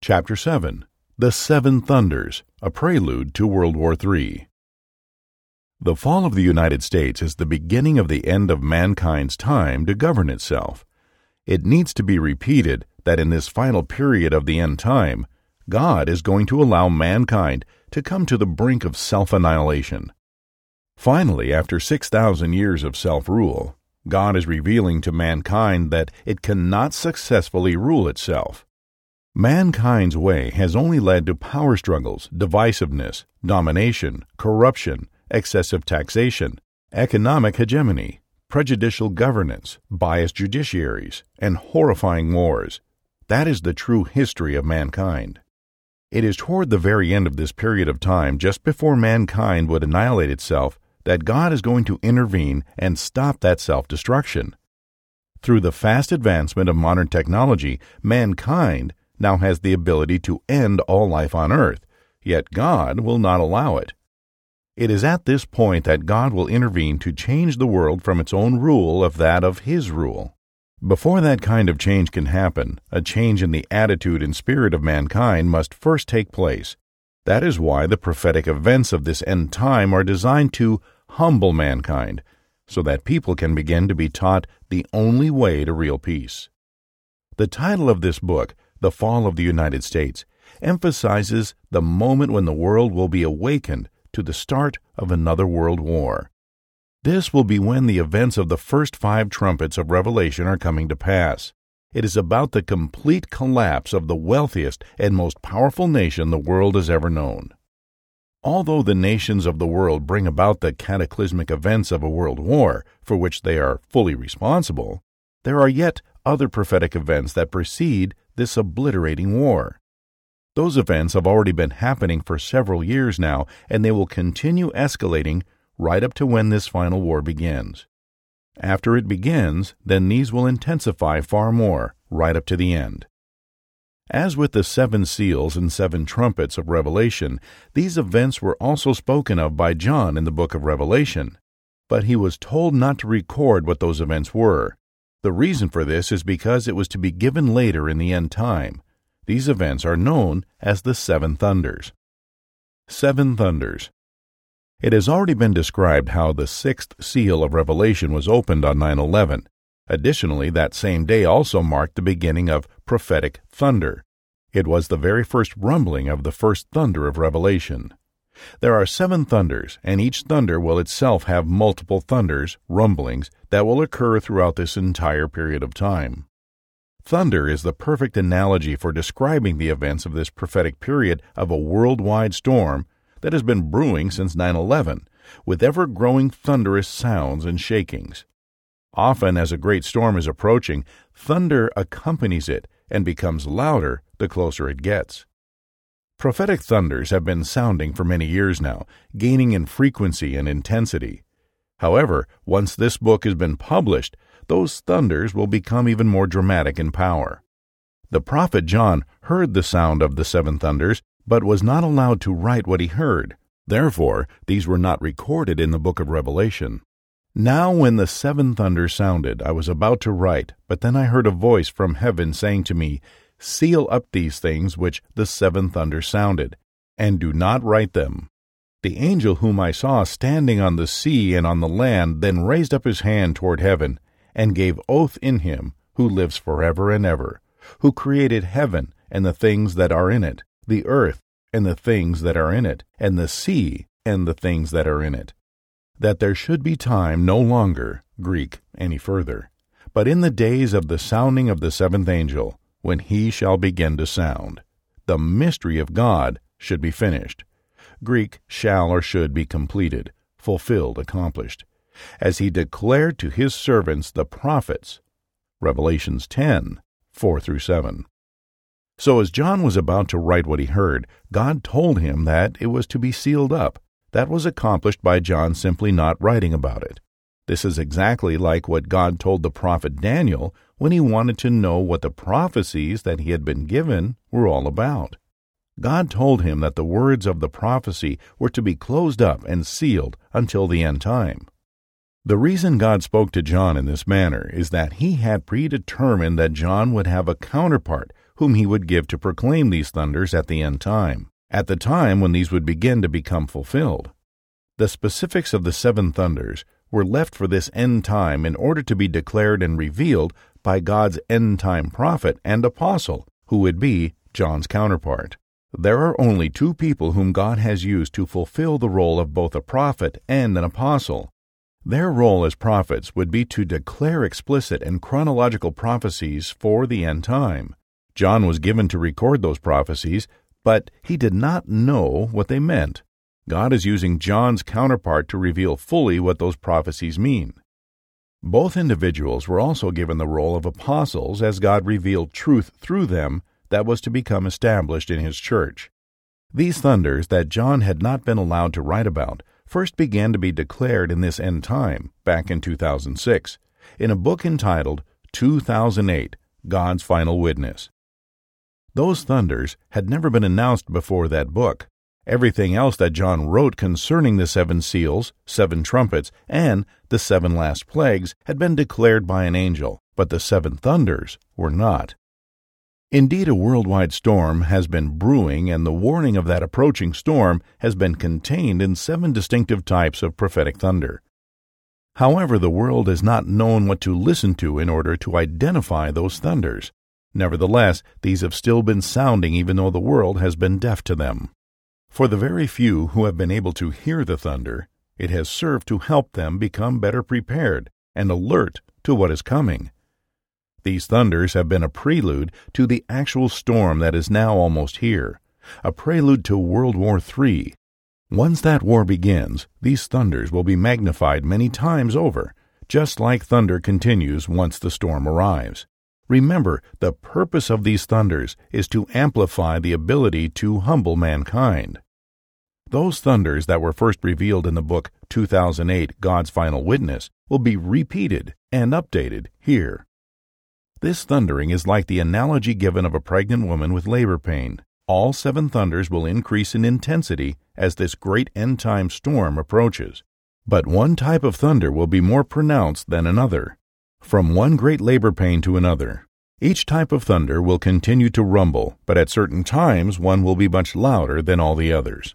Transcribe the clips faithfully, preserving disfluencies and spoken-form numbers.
Chapter seven. The Seven Thunders, a prelude to World War Three. The fall of the United States is the beginning of the end of mankind's time to govern itself. It needs to be repeated that in this final period of the end time, God is going to allow mankind to come to the brink of self-annihilation. Finally, after six thousand years of self-rule, God is revealing to mankind that it cannot successfully rule itself. Mankind's way has only led to power struggles, divisiveness, domination, corruption, excessive taxation, economic hegemony, prejudicial governance, biased judiciaries, and horrifying wars. That is the true history of mankind. It is toward the very end of this period of time, just before mankind would annihilate itself, that God is going to intervene and stop that self-destruction. Through the fast advancement of modern technology, mankind now has the ability to end all life on earth, yet God will not allow it. It is at this point that God will intervene to change the world from its own rule of that of His rule. Before that kind of change can happen, a change in the attitude and spirit of mankind must first take place. That is why the prophetic events of this end time are designed to humble mankind, so that people can begin to be taught the only way to real peace. The title of this book, The Fall of the United States, emphasizes the moment when the world will be awakened to the start of another world war. This will be when the events of the first five trumpets of Revelation are coming to pass. It is about the complete collapse of the wealthiest and most powerful nation the world has ever known. Although the nations of the world bring about the cataclysmic events of a world war, for which they are fully responsible, there are yet other prophetic events that precede this obliterating war. Those events have already been happening for several years now, and they will continue escalating right up to when this final war begins. After it begins, then these will intensify far more, right up to the end. As with the seven seals and seven trumpets of Revelation, these events were also spoken of by John in the book of Revelation, but he was told not to record what those events were. The reason for this is because it was to be given later in the end time. These events are known as the Seven Thunders. Seven Thunders. It has already been described how the sixth seal of Revelation was opened on nine eleven. Additionally, that same day also marked the beginning of prophetic thunder. It was the very first rumbling of the first thunder of Revelation. There are seven thunders, and each thunder will itself have multiple thunders, rumblings, that will occur throughout this entire period of time. Thunder is the perfect analogy for describing the events of this prophetic period of a worldwide storm that has been brewing since nine eleven, with ever-growing thunderous sounds and shakings. Often, as a great storm is approaching, thunder accompanies it and becomes louder the closer it gets. Prophetic thunders have been sounding for many years now, gaining in frequency and intensity. However, once this book has been published, those thunders will become even more dramatic in power. The prophet John heard the sound of the seven thunders, but was not allowed to write what he heard. Therefore, these were not recorded in the book of Revelation. Now when the seven thunders sounded, I was about to write, but then I heard a voice from heaven saying to me, "Seal up these things which the seven thunders sounded, and do not write them." The angel whom I saw standing on the sea and on the land then raised up his hand toward heaven, and gave oath in him who lives forever and ever, who created heaven and the things that are in it, the earth and the things that are in it, and the sea and the things that are in it, that there should be time no longer, Greek, any further, but in the days of the sounding of the seventh angel, when he shall begin to sound, the mystery of God should be finished. Greek, shall or should be completed, fulfilled, accomplished, as he declared to his servants the prophets. Revelations ten, four through seven. So as John was about to write what he heard, God told him that it was to be sealed up. That was accomplished by John simply not writing about it. This is exactly like what God told the prophet Daniel when he wanted to know what the prophecies that he had been given were all about. God told him that the words of the prophecy were to be closed up and sealed until the end time. The reason God spoke to John in this manner is that he had predetermined that John would have a counterpart whom he would give to proclaim these thunders at the end time, at the time when these would begin to become fulfilled. The specifics of the seven thunders were left for this end time in order to be declared and revealed by God's end-time prophet and apostle, who would be John's counterpart. There are only two people whom God has used to fulfill the role of both a prophet and an apostle. Their role as prophets would be to declare explicit and chronological prophecies for the end time. John was given to record those prophecies, but he did not know what they meant. God is using John's counterpart to reveal fully what those prophecies mean. Both individuals were also given the role of apostles as God revealed truth through them that was to become established in His church. These thunders that John had not been allowed to write about first began to be declared in this end time, back in two thousand six, in a book entitled two thousand eight, God's Final Witness. Those thunders had never been announced before that book. Everything else that John wrote concerning the seven seals, seven trumpets, and the seven last plagues had been declared by an angel, but the seven thunders were not. Indeed, a worldwide storm has been brewing, and the warning of that approaching storm has been contained in seven distinctive types of prophetic thunder. However, the world has not known what to listen to in order to identify those thunders. Nevertheless, these have still been sounding even though the world has been deaf to them. For the very few who have been able to hear the thunder, it has served to help them become better prepared and alert to what is coming. These thunders have been a prelude to the actual storm that is now almost here, a prelude to World War Three. Once that war begins, these thunders will be magnified many times over, just like thunder continues once the storm arrives. Remember, the purpose of these thunders is to amplify the ability to humble mankind. Those thunders that were first revealed in the book two thousand eight, God's Final Witness, will be repeated and updated here. This thundering is like the analogy given of a pregnant woman with labor pain. All seven thunders will increase in intensity as this great end-time storm approaches. But one type of thunder will be more pronounced than another. From one great labor pain to another, each type of thunder will continue to rumble, but at certain times one will be much louder than all the others.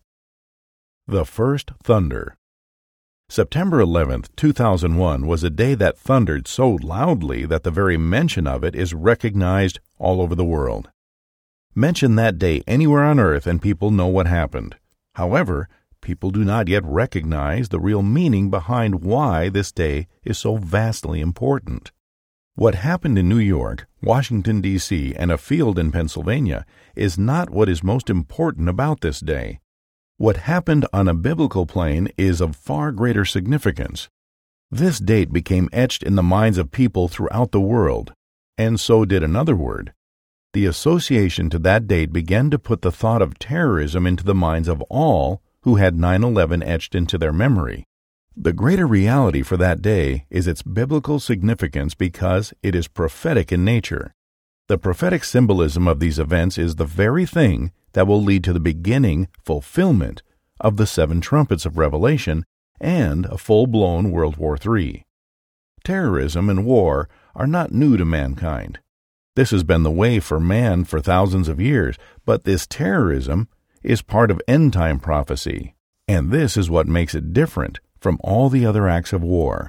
The first thunder. September eleventh, two thousand one was a day that thundered so loudly that the very mention of it is recognized all over the world. Mention that day anywhere on earth and people know what happened. However, people do not yet recognize the real meaning behind why this day is so vastly important. What happened in New York, Washington, D C, and a field in Pennsylvania is not what is most important about this day. What happened on a biblical plane is of far greater significance. This date became etched in the minds of people throughout the world, and so did another word. The association to that date began to put the thought of terrorism into the minds of all who had nine eleven etched into their memory. The greater reality for that day is its biblical significance because it is prophetic in nature. The prophetic symbolism of these events is the very thing that will lead to the beginning fulfillment of the seven trumpets of Revelation and a full-blown World War Three. Terrorism and war are not new to mankind. This has been the way for man for thousands of years, but this terrorism is part of end-time prophecy, and this is what makes it different from all the other acts of war.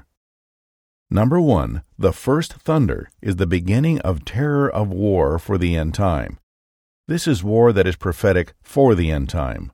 Number one, the first thunder is the beginning of terror of war for the end time. This is war that is prophetic for the end time.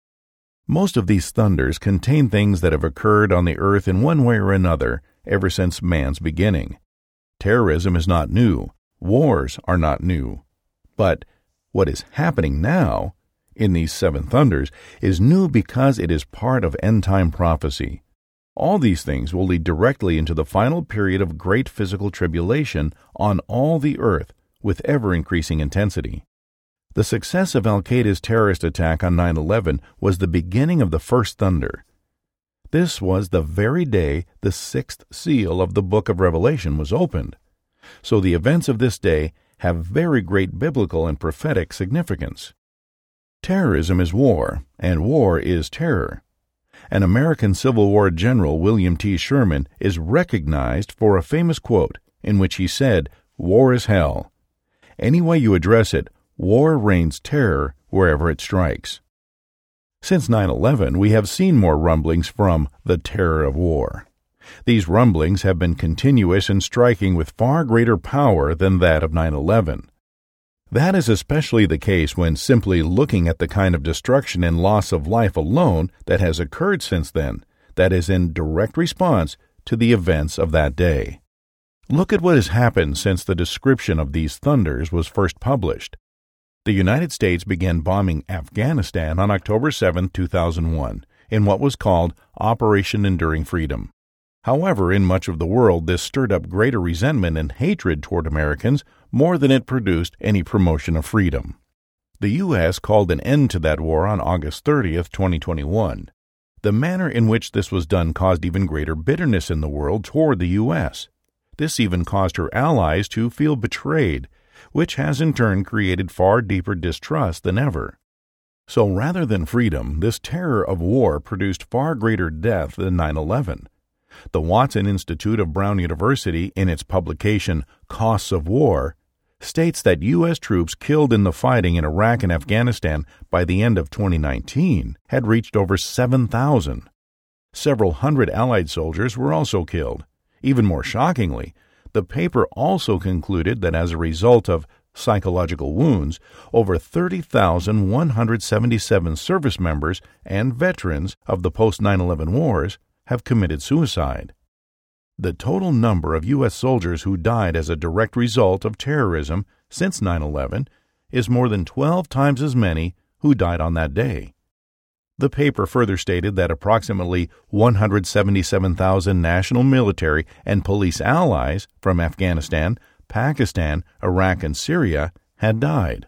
Most of these thunders contain things that have occurred on the earth in one way or another ever since man's beginning. Terrorism is not new. Wars are not new. But what is happening now in these seven thunders is new because it is part of end-time prophecy. All these things will lead directly into the final period of great physical tribulation on all the earth with ever-increasing intensity. The success of Al-Qaeda's terrorist attack on nine eleven was the beginning of the first thunder. This was the very day the sixth seal of the book of Revelation was opened. So the events of this day have very great biblical and prophetic significance. Terrorism is war, and war is terror. An American Civil War general, William T. Sherman, is recognized for a famous quote in which he said, "War is hell. Any way you address it, war rains terror wherever it strikes. Since nine eleven, we have seen more rumblings from the terror of war. These rumblings have been continuous and striking with far greater power than that of nine eleven. That is especially the case when simply looking at the kind of destruction and loss of life alone that has occurred since then, that is in direct response to the events of that day. Look at what has happened since the description of these thunders was first published. The United States began bombing Afghanistan on October seventh, two thousand one, in what was called Operation Enduring Freedom. However, in much of the world, this stirred up greater resentment and hatred toward Americans more than it produced any promotion of freedom. The U S called an end to that war on August thirtieth, twenty twenty-one. The manner in which this was done caused even greater bitterness in the world toward the U S. This even caused her allies to feel betrayed, which has in turn created far deeper distrust than ever. So rather than freedom, this terror of war produced far greater death than nine eleven. The Watson Institute of Brown University, in its publication Costs of War, states that U S troops killed in the fighting in Iraq and Afghanistan by the end of twenty nineteen had reached over seven thousand. Several hundred Allied soldiers were also killed. Even more shockingly, the paper also concluded that as a result of psychological wounds, over thirty thousand one hundred seventy-seven service members and veterans of the post nine eleven wars have committed suicide. The total number of U S soldiers who died as a direct result of terrorism since nine eleven is more than twelve times as many who died on that day. The paper further stated that approximately one hundred seventy-seven thousand national military and police allies from Afghanistan, Pakistan, Iraq, and Syria had died.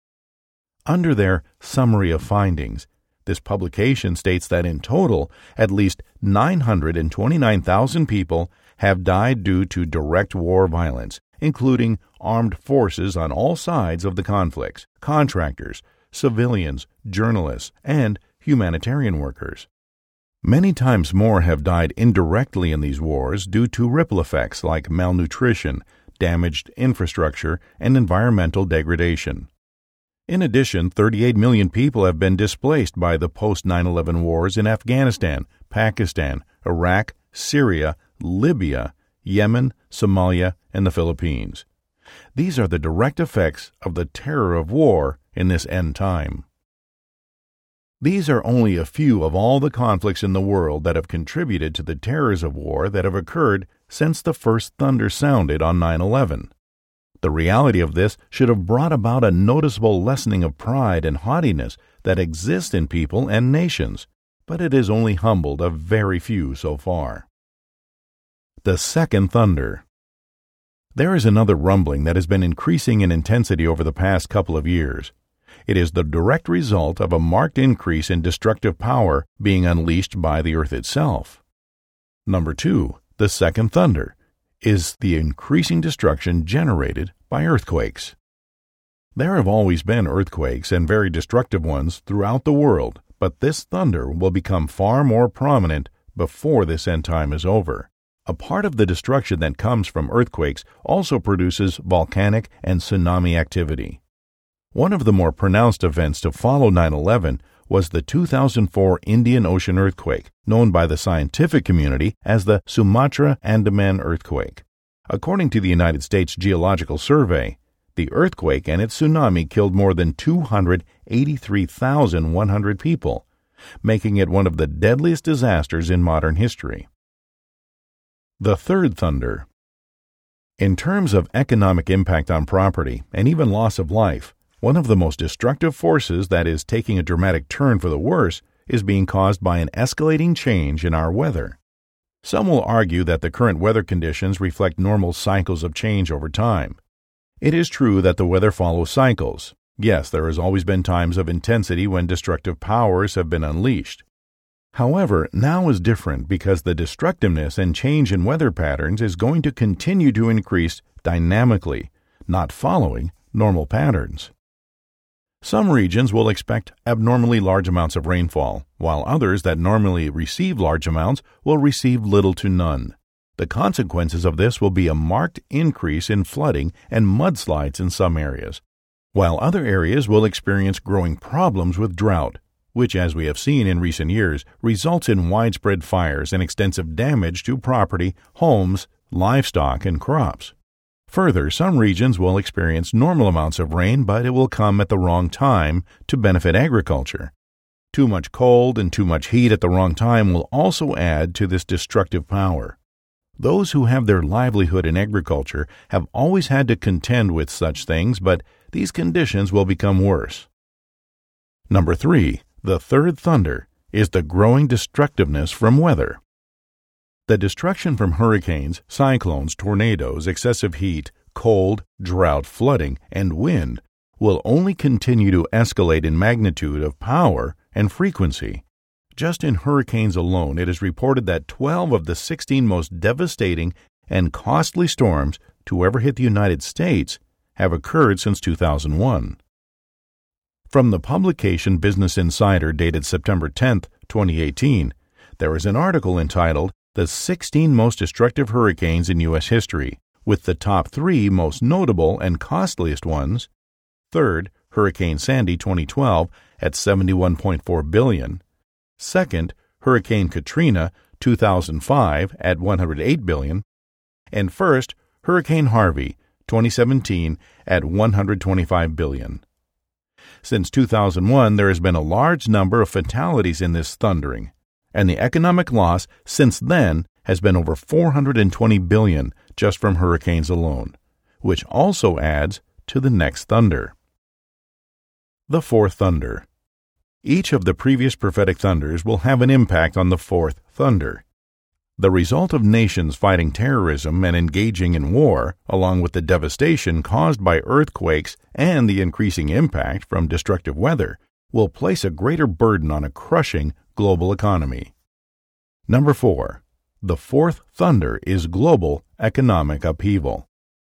Under their summary of findings, this publication states that in total, at least nine hundred twenty-nine thousand people have died due to direct war violence, including armed forces on all sides of the conflicts, contractors, civilians, journalists, and humanitarian workers. Many times more have died indirectly in these wars due to ripple effects like malnutrition, damaged infrastructure, and environmental degradation. In addition, thirty-eight million people have been displaced by the post nine eleven wars in Afghanistan, Pakistan, Iraq, Syria, Libya, Yemen, Somalia, and the Philippines. These are the direct effects of the terror of war in this end time. These are only a few of all the conflicts in the world that have contributed to the terrors of war that have occurred since the first thunder sounded on nine eleven. The reality of this should have brought about a noticeable lessening of pride and haughtiness that exists in people and nations, but it has only humbled a very few so far. The second thunder. There is another rumbling that has been increasing in intensity over the past couple of years. It is the direct result of a marked increase in destructive power being unleashed by the earth itself. Number two, the second thunder, is the increasing destruction generated by earthquakes. There have always been earthquakes and very destructive ones throughout the world, but this thunder will become far more prominent before this end time is over. A part of the destruction that comes from earthquakes also produces volcanic and tsunami activity. One of the more pronounced events to follow nine eleven was the two thousand four Indian Ocean earthquake, known by the scientific community as the Sumatra-Andaman earthquake. According to the United States Geological Survey, the earthquake and its tsunami killed more than two hundred eighty-three thousand one hundred people, making it one of the deadliest disasters in modern history. The third thunder. In terms of economic impact on property and even loss of life, one of the most destructive forces that is taking a dramatic turn for the worse is being caused by an escalating change in our weather. Some will argue that the current weather conditions reflect normal cycles of change over time. It is true that the weather follows cycles. Yes, there has always been times of intensity when destructive powers have been unleashed. However, now is different because the destructiveness and change in weather patterns is going to continue to increase dynamically, not following normal patterns. Some regions will expect abnormally large amounts of rainfall, while others that normally receive large amounts will receive little to none. The consequences of this will be a marked increase in flooding and mudslides in some areas. while other areas will experience growing problems with drought, which, as we have seen in recent years, results in widespread fires and extensive damage to property, homes, livestock, and crops. Further, some regions will experience normal amounts of rain, but it will come at the wrong time to benefit agriculture. Too much cold and too much heat at the wrong time will also add to this destructive power. Those who have their livelihood in agriculture have always had to contend with such things, but these conditions will become worse. Number three, the third thunder, is the growing destructiveness from weather. The destruction from hurricanes, cyclones, tornadoes, excessive heat, cold, drought, flooding, and wind will only continue to escalate in magnitude of power and frequency. Just in hurricanes alone, it is reported that twelve of the sixteen most devastating and costly storms to ever hit the United States have occurred since two thousand one. From the publication Business Insider dated September tenth, twenty eighteen, there is an article entitled The sixteen Most Destructive Hurricanes in U S History, with the top three most notable and costliest ones. Third, Hurricane Sandy twenty twelve at seventy-one point four billion dollars. Second, Hurricane Katrina two thousand five at one hundred eight billion dollars. And first, Hurricane Harvey twenty seventeen at one hundred twenty-five billion dollars. Since two thousand one, there has been a large number of fatalities in this thundering, and the economic loss since then has been over four hundred twenty billion dollars just from hurricanes alone, which also adds to the next thunder. The fourth thunder. Each of the previous prophetic thunders will have an impact on the fourth thunder. The result of nations fighting terrorism and engaging in war, along with the devastation caused by earthquakes and the increasing impact from destructive weather, will place a greater burden on a crushing global economy. Number four. The fourth thunder is global economic upheaval.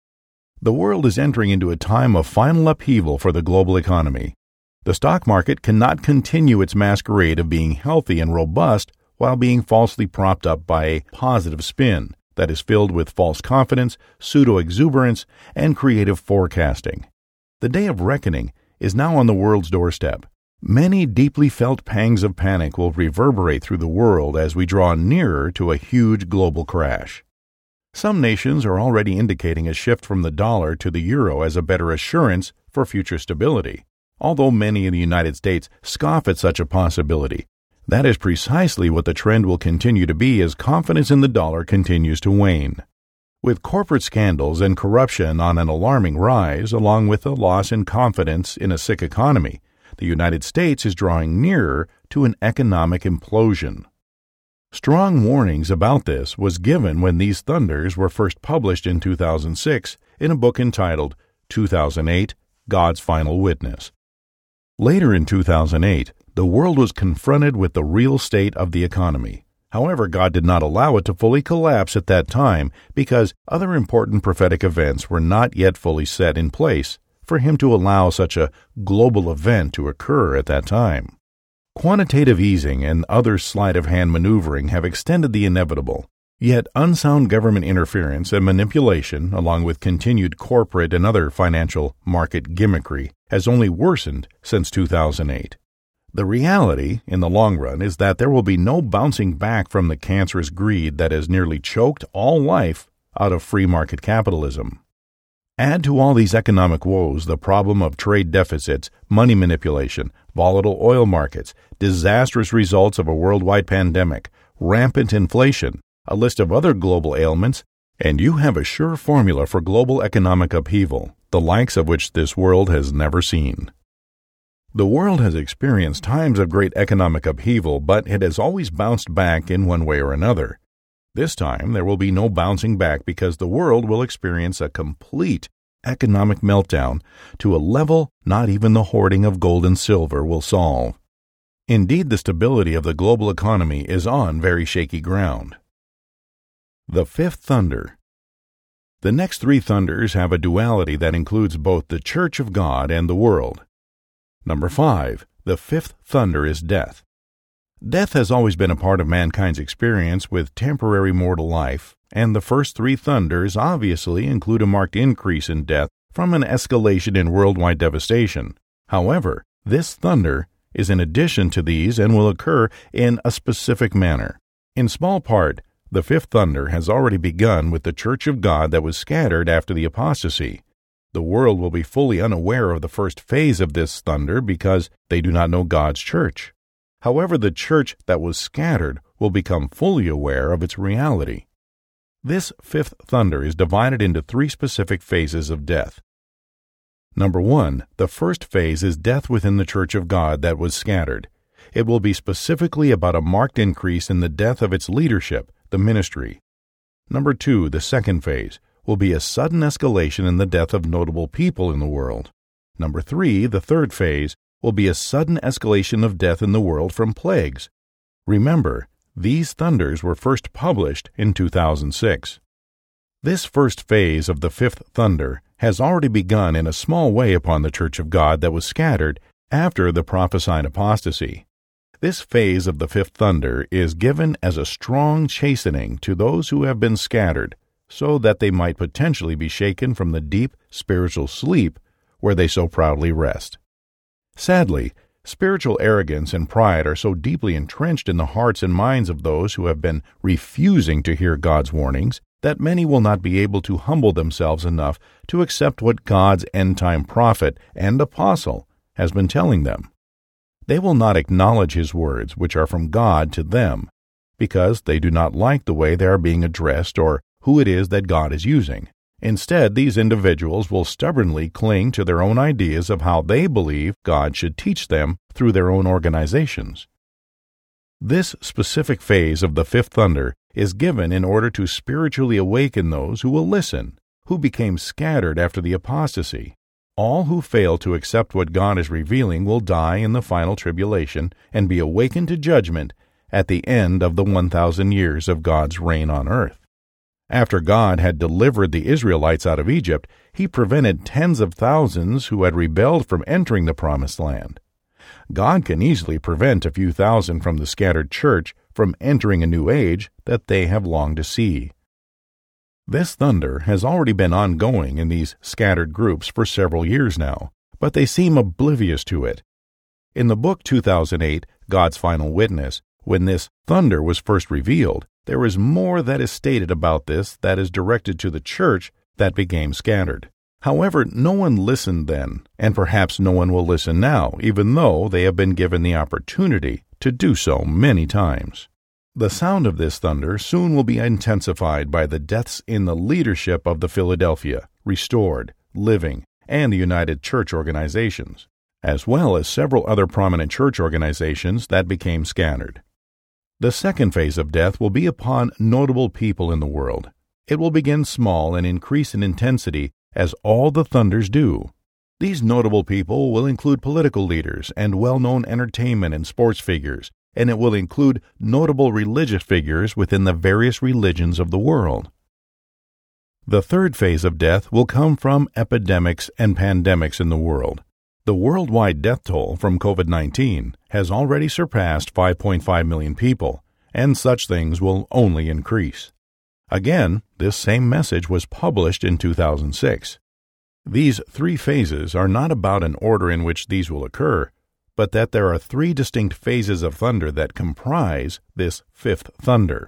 The world is entering into a time of final upheaval for the global economy. The stock market cannot continue its masquerade of being healthy and robust while being falsely propped up by a positive spin that is filled with false confidence, pseudo-exuberance, and creative forecasting. The day of reckoning is now on the world's doorstep. Many deeply felt pangs of panic will reverberate through the world as we draw nearer to a huge global crash. Some nations are already indicating a shift from the dollar to the euro as a better assurance for future stability. Although many in the United States scoff at such a possibility, that is precisely what the trend will continue to be as confidence in the dollar continues to wane. With corporate scandals and corruption on an alarming rise, along with a loss in confidence in a sick economy, the United States is drawing nearer to an economic implosion. Strong warnings about this was given when these thunders were first published in two thousand six in a book entitled two thousand eight, God's Final Witness. Later in two thousand eight, the world was confronted with the real state of the economy. However, God did not allow it to fully collapse at that time because other important prophetic events were not yet fully set in place for Him to allow such a global event to occur at that time. Quantitative easing and other sleight-of-hand maneuvering have extended the inevitable, yet unsound government interference and manipulation, along with continued corporate and other financial market gimmickry, has only worsened since two thousand eight. The reality, in the long run, is that there will be no bouncing back from the cancerous greed that has nearly choked all life out of free market capitalism. Add to all these economic woes the problem of trade deficits, money manipulation, volatile oil markets, disastrous results of a worldwide pandemic, rampant inflation, a list of other global ailments, and you have a sure formula for global economic upheaval, the likes of which this world has never seen. The world has experienced times of great economic upheaval, but it has always bounced back in one way or another. This time, there will be no bouncing back because the world will experience a complete economic meltdown to a level not even the hoarding of gold and silver will solve. Indeed, the stability of the global economy is on very shaky ground. The fifth thunder. The next three thunders have a duality that includes both the Church of God and the world. Number five. The fifth thunder is death. Death has always been a part of mankind's experience with temporary mortal life, and the first three thunders obviously include a marked increase in death from an escalation in worldwide devastation. However, this thunder is in addition to these and will occur in a specific manner. In small part, the fifth thunder has already begun with the church of God that was scattered after the apostasy. The world will be fully unaware of the first phase of this thunder because they do not know God's church. However, the church that was scattered will become fully aware of its reality. This fifth thunder is divided into three specific phases of death. Number one, the first phase is death within the church of God that was scattered. It will be specifically about a marked increase in the death of its leadership, the ministry. Number two, the second phase, will be a sudden escalation in the death of notable people in the world. Number three, the third phase, will be a sudden escalation of death in the world from plagues. Remember, these thunders were first published in two thousand six. This first phase of the fifth thunder has already begun in a small way upon the church of God that was scattered after the prophesied apostasy. This phase of the fifth thunder is given as a strong chastening to those who have been scattered, so that they might potentially be shaken from the deep spiritual sleep where they so proudly rest. Sadly, spiritual arrogance and pride are so deeply entrenched in the hearts and minds of those who have been refusing to hear God's warnings that many will not be able to humble themselves enough to accept what God's end-time prophet and apostle has been telling them. They will not acknowledge his words, which are from God to them, because they do not like the way they are being addressed or who it is that God is using. Instead, these individuals will stubbornly cling to their own ideas of how they believe God should teach them through their own organizations. This specific phase of the fifth thunder is given in order to spiritually awaken those who will listen, who became scattered after the apostasy. All who fail to accept what God is revealing will die in the final tribulation and be awakened to judgment at the end of the one thousand years of God's reign on earth. After God had delivered the Israelites out of Egypt, he prevented tens of thousands who had rebelled from entering the promised land. God can easily prevent a few thousand from the scattered church from entering a new age that they have longed to see. This thunder has already been ongoing in these scattered groups for several years now, but they seem oblivious to it. In the book two thousand eight, God's Final Witness, when this thunder was first revealed, there is more that is stated about this that is directed to the church that became scattered. However, no one listened then, and perhaps no one will listen now, even though they have been given the opportunity to do so many times. The sound of this thunder soon will be intensified by the deaths in the leadership of the Philadelphia, Restored, Living, and the United Church organizations, as well as several other prominent church organizations that became scattered. The second phase of death will be upon notable people in the world. It will begin small and increase in intensity as all the thunders do. These notable people will include political leaders and well-known entertainment and sports figures, and it will include notable religious figures within the various religions of the world. The third phase of death will come from epidemics and pandemics in the world. The worldwide death toll from covid nineteen has already surpassed five point five million people, and such things will only increase. Again, this same message was published in two thousand six. These three phases are not about an order in which these will occur, but that there are three distinct phases of thunder that comprise this fifth thunder.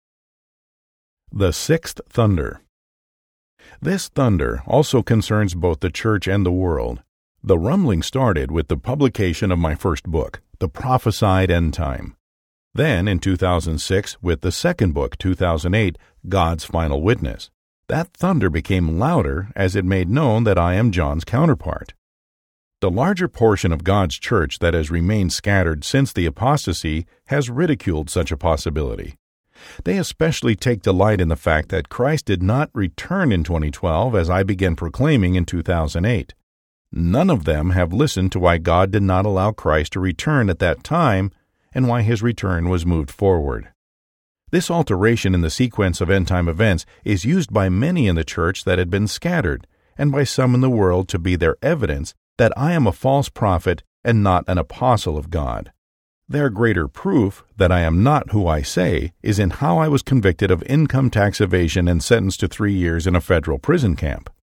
The sixth thunder. This thunder also concerns both the church and the world. The rumbling started with the publication of my first book, The Prophesied End Time. Then, in two thousand six, with the second book, two thousand eight, God's Final Witness. That thunder became louder as it made known that I am John's counterpart. The larger portion of God's church that has remained scattered since the apostasy has ridiculed such a possibility. They especially take delight in the fact that Christ did not return in twenty twelve as I began proclaiming in two thousand eight. None of them have listened to why God did not allow Christ to return at that time and why his return was moved forward. This alteration in the sequence of end-time events is used by many in the church that had been scattered, and by some in the world to be their evidence that I am a false prophet and not an apostle of God. Their greater proof that I am not who I say is in how I was convicted of income tax evasion and sentenced to three years in a federal prison camp.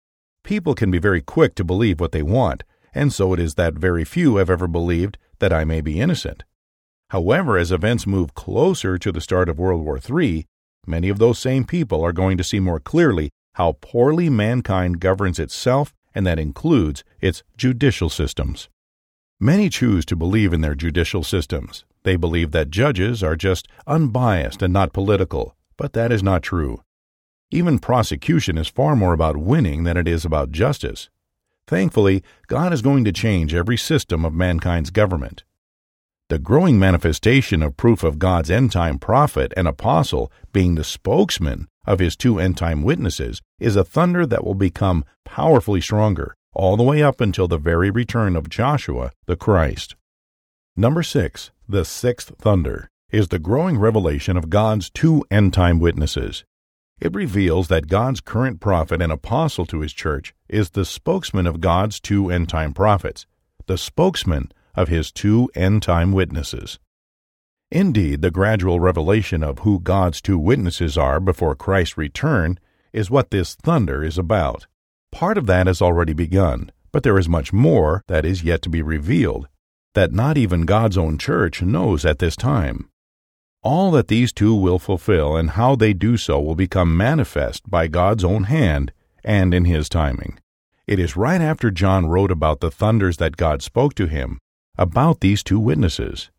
People can be very quick to believe what they want, and so it is that very few have ever believed that I may be innocent. However, as events move closer to the start of World War Three, many of those same people are going to see more clearly how poorly mankind governs itself, and that includes its judicial systems. Many choose to believe in their judicial systems. They believe that judges are just unbiased and not political, but that is not true. Even prosecution is far more about winning than it is about justice. Thankfully, God is going to change every system of mankind's government. The growing manifestation of proof of God's end-time prophet and apostle being the spokesman of his two end-time witnesses is a thunder that will become powerfully stronger, all the way up until the very return of Joshua, the Christ. Number six, the sixth thunder, is the growing revelation of God's two end-time witnesses. It reveals that God's current prophet and apostle to his church is the spokesman of God's two end-time prophets, the spokesman of his two end-time witnesses. Indeed, the gradual revelation of who God's two witnesses are before Christ's return is what this thunder is about. Part of that has already begun, but there is much more that is yet to be revealed, that not even God's own church knows at this time. All that these two will fulfill and how they do so will become manifest by God's own hand and in his timing. It is right after John wrote about the thunders that God spoke to him about these two witnesses.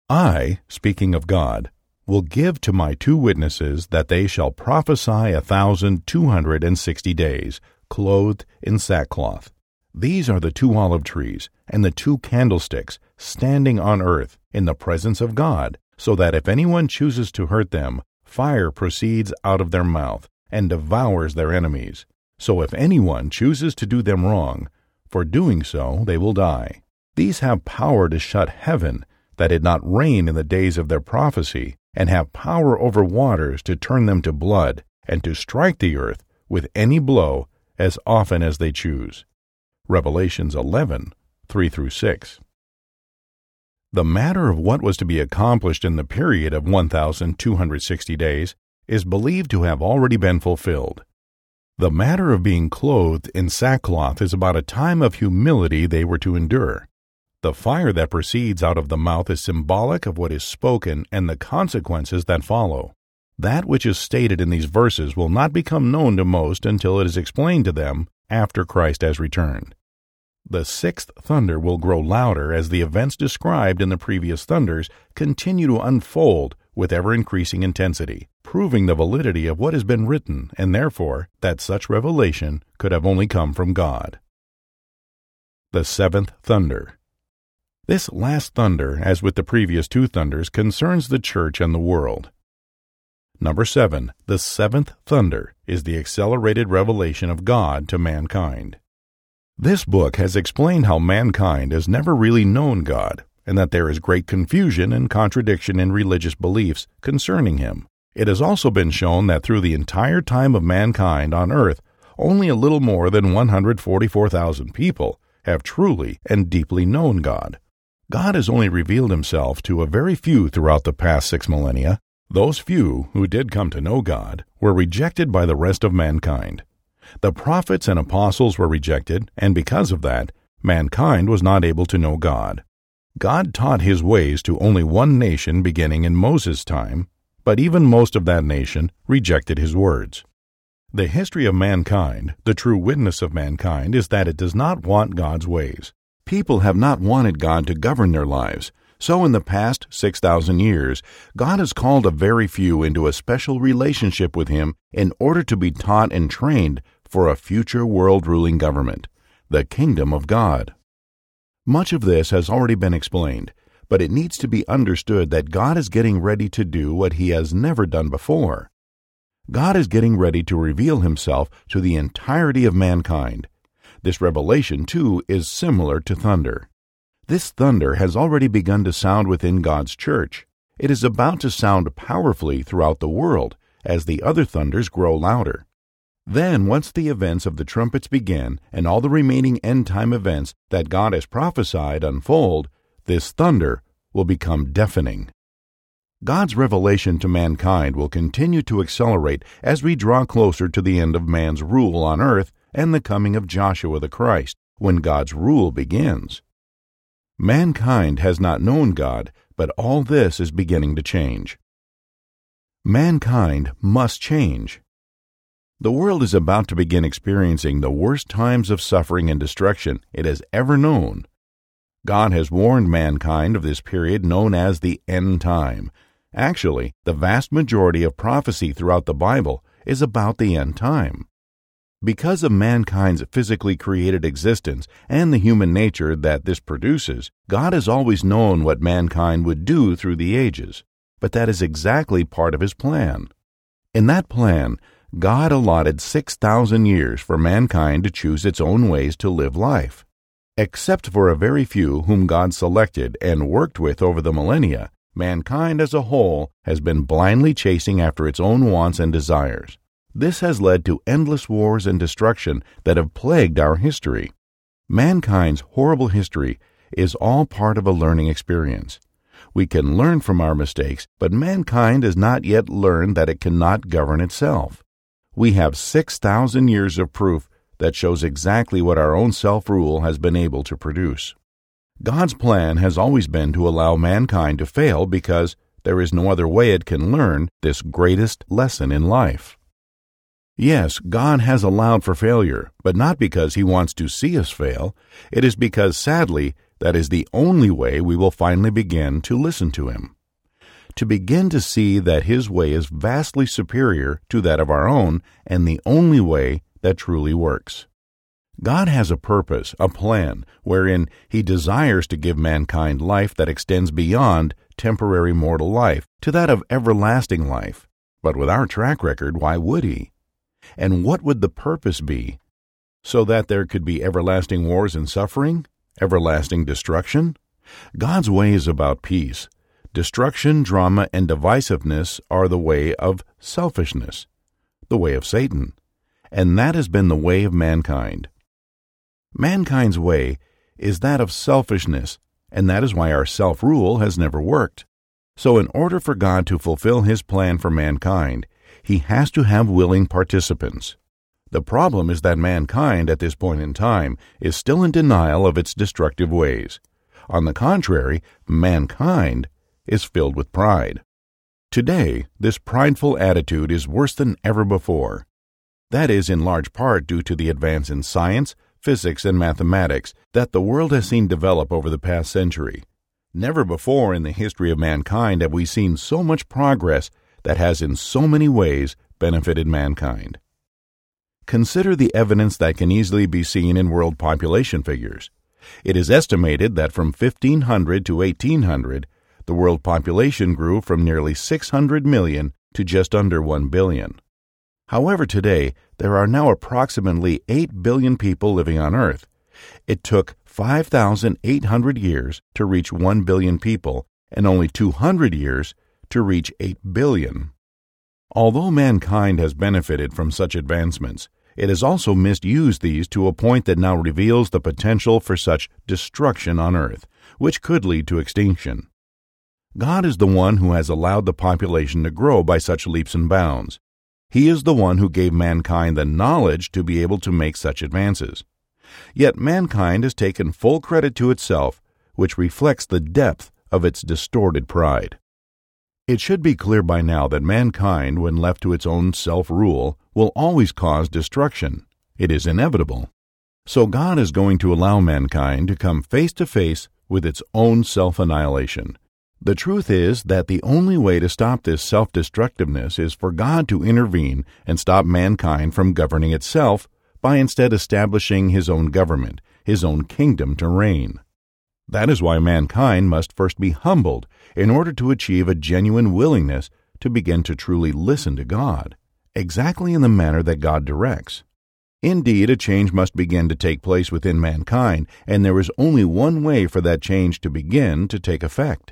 I, speaking of God, will give to my two witnesses that they shall prophesy a thousand two hundred and sixty days, clothed in sackcloth. These are the two olive trees and the two candlesticks standing on earth in the presence of God, so that if anyone chooses to hurt them, fire proceeds out of their mouth and devours their enemies. So if anyone chooses to do them wrong, for doing so they will die. These have power to shut heaven, that it not rain in the days of their prophecy, and have power over waters to turn them to blood, and to strike the earth with any blow as often as they choose. Revelations eleven, three through six. The matter of what was to be accomplished in the period of one thousand two hundred sixty days is believed to have already been fulfilled. The matter of being clothed in sackcloth is about a time of humility they were to endure. The fire that proceeds out of the mouth is symbolic of what is spoken and the consequences that follow. That which is stated in these verses will not become known to most until it is explained to them after Christ has returned. The sixth thunder will grow louder as the events described in the previous thunders continue to unfold with ever-increasing intensity, proving the validity of what has been written and therefore that such revelation could have only come from God. The seventh thunder. This last thunder, as with the previous two thunders, concerns the church and the world. Number seven, the seventh thunder, is the accelerated revelation of God to mankind. This book has explained how mankind has never really known God, and that there is great confusion and contradiction in religious beliefs concerning Him. It has also been shown that through the entire time of mankind on earth, only a little more than one hundred forty-four thousand people have truly and deeply known God. God has only revealed Himself to a very few throughout the past six millennia. Those few who did come to know God were rejected by the rest of mankind. The prophets and apostles were rejected, and because of that, mankind was not able to know God. God taught His ways to only one nation beginning in Moses' time, but even most of that nation rejected His words. The history of mankind, the true witness of mankind, is that it does not want God's ways. People have not wanted God to govern their lives. So in the past six thousand years, God has called a very few into a special relationship with Him in order to be taught and trained for a future world-ruling government, the kingdom of God. Much of this has already been explained, but it needs to be understood that God is getting ready to do what He has never done before. God is getting ready to reveal Himself to the entirety of mankind. This revelation, too, is similar to thunder. This thunder has already begun to sound within God's church. It is about to sound powerfully throughout the world as the other thunders grow louder. Then, once the events of the trumpets begin and all the remaining end-time events that God has prophesied unfold, this thunder will become deafening. God's revelation to mankind will continue to accelerate as we draw closer to the end of man's rule on earth and the coming of Joshua the Christ, when God's rule begins. Mankind has not known God, but all this is beginning to change. Mankind must change. The world is about to begin experiencing the worst times of suffering and destruction it has ever known. God has warned mankind of this period known as the end time. Actually, the vast majority of prophecy throughout the Bible is about the end time. Because of mankind's physically created existence and the human nature that this produces, God has always known what mankind would do through the ages. But that is exactly part of His plan. In that plan, God allotted six thousand years for mankind to choose its own ways to live life. Except for a very few whom God selected and worked with over the millennia, mankind as a whole has been blindly chasing after its own wants and desires. This has led to endless wars and destruction that have plagued our history. Mankind's horrible history is all part of a learning experience. We can learn from our mistakes, but mankind has not yet learned that it cannot govern itself. We have six thousand years of proof that shows exactly what our own self-rule has been able to produce. God's plan has always been to allow mankind to fail because there is no other way it can learn this greatest lesson in life. Yes, God has allowed for failure, but not because He wants to see us fail. It is because, sadly, that is the only way we will finally begin to listen to Him. To begin to see that His way is vastly superior to that of our own and the only way that truly works. God has a purpose, a plan, wherein He desires to give mankind life that extends beyond temporary mortal life to that of everlasting life. But with our track record, why would He? And what would the purpose be? So that there could be everlasting wars and suffering? Everlasting destruction? God's way is about peace. Destruction, drama, and divisiveness are the way of selfishness, the way of Satan. And that has been the way of mankind. Mankind's way is that of selfishness, and that is why our self-rule has never worked. So in order for God to fulfill His plan for mankind, He has to have willing participants. The problem is that mankind at this point in time is still in denial of its destructive ways. On the contrary, mankind is filled with pride. Today, this prideful attitude is worse than ever before. That is in large part due to the advance in science, physics, and mathematics that the world has seen develop over the past century. Never before in the history of mankind have we seen so much progress that has in so many ways benefited mankind. Consider the evidence that can easily be seen in world population figures. It is estimated that from fifteen hundred to eighteen hundred, the world population grew from nearly six hundred million to just under one billion. However, today, there are now approximately eight billion people living on Earth. It took five thousand eight hundred years to reach one billion people and only two hundred years to reach eight billion. Although mankind has benefited from such advancements, it has also misused these to a point that now reveals the potential for such destruction on Earth, which could lead to extinction. God is the one who has allowed the population to grow by such leaps and bounds. He is the one who gave mankind the knowledge to be able to make such advances. Yet mankind has taken full credit to itself, which reflects the depth of its distorted pride. It should be clear by now that mankind, when left to its own self-rule, will always cause destruction. It is inevitable. So God is going to allow mankind to come face to face with its own self-annihilation. The truth is that the only way to stop this self-destructiveness is for God to intervene and stop mankind from governing itself by instead establishing His own government, His own kingdom to reign. That is why mankind must first be humbled in order to achieve a genuine willingness to begin to truly listen to God, exactly in the manner that God directs. Indeed, a change must begin to take place within mankind, and there is only one way for that change to begin to take effect.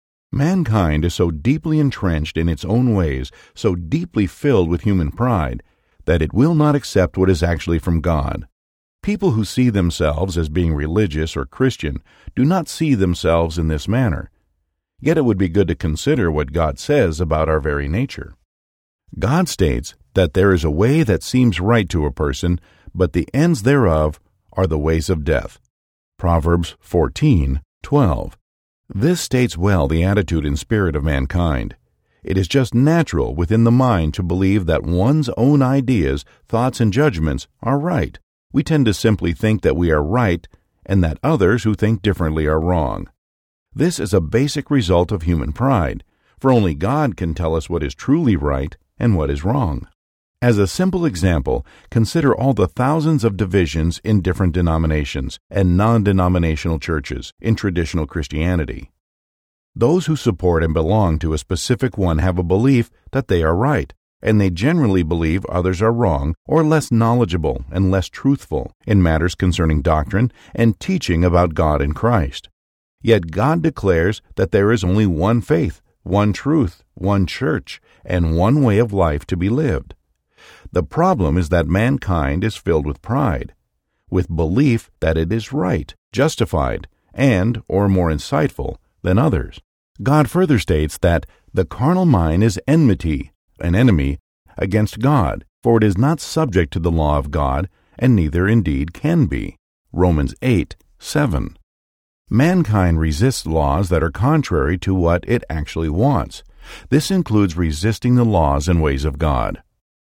Mankind is so deeply entrenched in its own ways, so deeply filled with human pride, that it will not accept what is actually from God. People who see themselves as being religious or Christian do not see themselves in this manner. Yet it would be good to consider what God says about our very nature. God states that there is a way that seems right to a person, but the ends thereof are the ways of death. Proverbs fourteen twelve. This states well the attitude and spirit of mankind. It is just natural within the mind to believe that one's own ideas, thoughts, and judgments are right. We tend to simply think that we are right and that others who think differently are wrong. This is a basic result of human pride, for only God can tell us what is truly right and what is wrong. As a simple example, consider all the thousands of divisions in different denominations and non-denominational churches in traditional Christianity. Those who support and belong to a specific one have a belief that they are right, and they generally believe others are wrong or less knowledgeable and less truthful in matters concerning doctrine and teaching about God and Christ. Yet God declares that there is only one faith, one truth, one church, and one way of life to be lived. The problem is that mankind is filled with pride, with belief that it is right, justified, and, or more insightful, than others. God further states that the carnal mind is enmity, an enemy, against God, for it is not subject to the law of God, and neither indeed can be. Romans eight seven. Mankind resists laws that are contrary to what it actually wants. This includes resisting the laws and ways of God.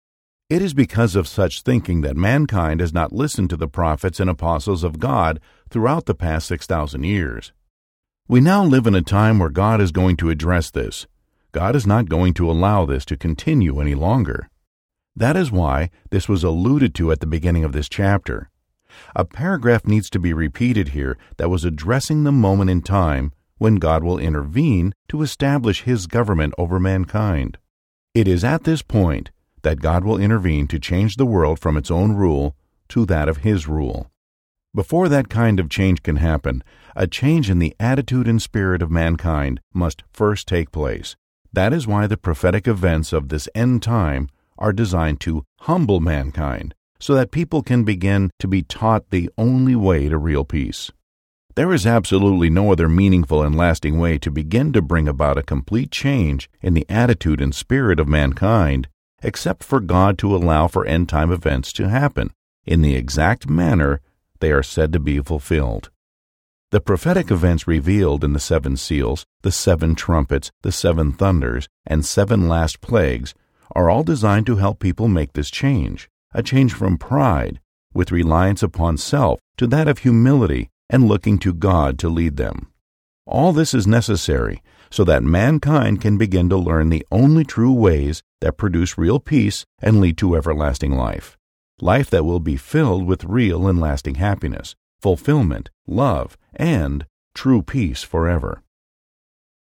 It is because of such thinking that mankind has not listened to the prophets and apostles of God throughout the past six thousand years. We now live in a time where God is going to address this. God is not going to allow this to continue any longer. That is why this was alluded to at the beginning of this chapter. A paragraph needs to be repeated here that was addressing the moment in time when God will intervene to establish His government over mankind. It is at this point that God will intervene to change the world from its own rule to that of His rule. Before that kind of change can happen, a change in the attitude and spirit of mankind must first take place. That is why the prophetic events of this end time are designed to humble mankind, so that people can begin to be taught the only way to real peace. There is absolutely no other meaningful and lasting way to begin to bring about a complete change in the attitude and spirit of mankind except for God to allow for end-time events to happen in the exact manner they are said to be fulfilled. The prophetic events revealed in the seven seals, the seven trumpets, the seven thunders, and seven last plagues are all designed to help people make this change, a change from pride, with reliance upon self, to that of humility and looking to God to lead them. All this is necessary so that mankind can begin to learn the only true ways that produce real peace and lead to everlasting life. Life that will be filled with real and lasting happiness, fulfillment, love, and true peace forever.